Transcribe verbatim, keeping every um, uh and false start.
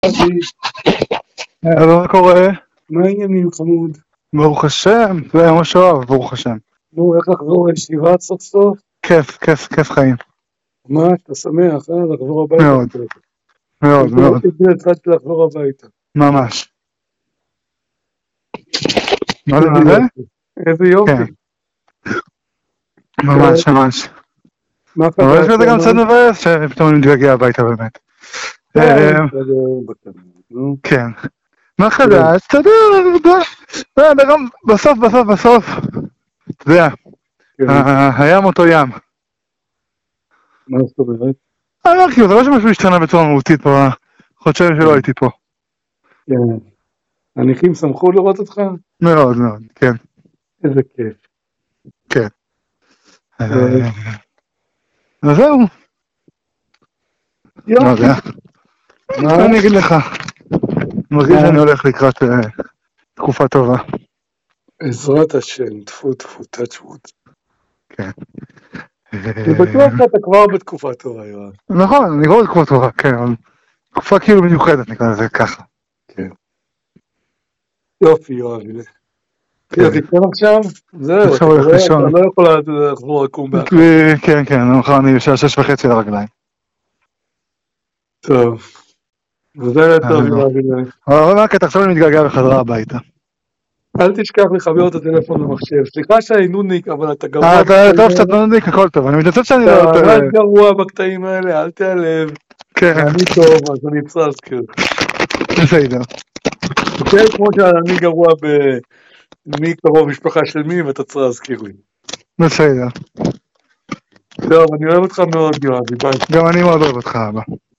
אבי, מה קורה? מה העניינים חמוד? ברוך השם, זה היה ממש אוהב, ברוך השם. נו, איך לחזור לישיבה סוף סוף? כיף, כיף, כיף חיים. מה, אתה שמח, אה? לחזור הביתה? מאוד, מאוד, מאוד, התחלתי לחזור הביתה. ממש. מה איזה זה? יופי. איזה יופי. כן, ממש, ממש. מה אבל יש חדש? בזה גם קצת מבאס שפתאום אני מתגעגע הביתה באמת. אה, נו, כן. מה חדש? אתה יודע, גם בסוף, בסוף, בסוף, אתה יודע, כן, ה- הים אותו ים. מה זאת אומרת? אה, כאילו, זה לא שמשהו השתנה בצורה מהותית בחודשיים שלא הייתי פה. כן. הנכים שמחו לראות אותך? מאוד, מאוד, כן, איזה כיף. כן. טוב. אז זהו, לא יופי. יודע. מה? אני אגיד לך, מרגיש מה? שאני הולך לקראת אה, תקופה טובה. עזרת השם, טפו טפו, touch wood. כן. אני בטוח שאתה כבר בתקופה טובה, יואב. נכון, אני רואה תקופה טובה, כן, אבל תקופה כאילו מיוחדת נקרא לזה ככה. כן. יופי, יואב. כן. אז איתן עכשיו? זהו, אתה עכשיו הולך רואה, לישון. אתה לא יכול לחזור לקום באחת. כן, כן, מחר אני בשעה שש וחצי על הרגליים. טוב. וזה טוב, יואב. אבל מה הקטע, עכשיו אני מתגעגע בחזרה הביתה. אל תשכח לחבר את הטלפון למחשב. סליחה שאני נודניק, אבל אתה גרוע. אה, אתה טוב שאתה נודניק, הכל טוב, אני מתנצל שאני לא אתה יותר... רק גרוע בקטעים האלה, אל תיעלב. כן. אני טוב, אז אני צריך להזכיר. בסדר. כן, כמו שאני גרוע במי קרוב משפחה של מי, ואתה צריך להזכיר לי. בסדר. טוב, אני אוהב אותך מאוד, יואב. ביי. גם אני מאוד אוהב אותך, אבא.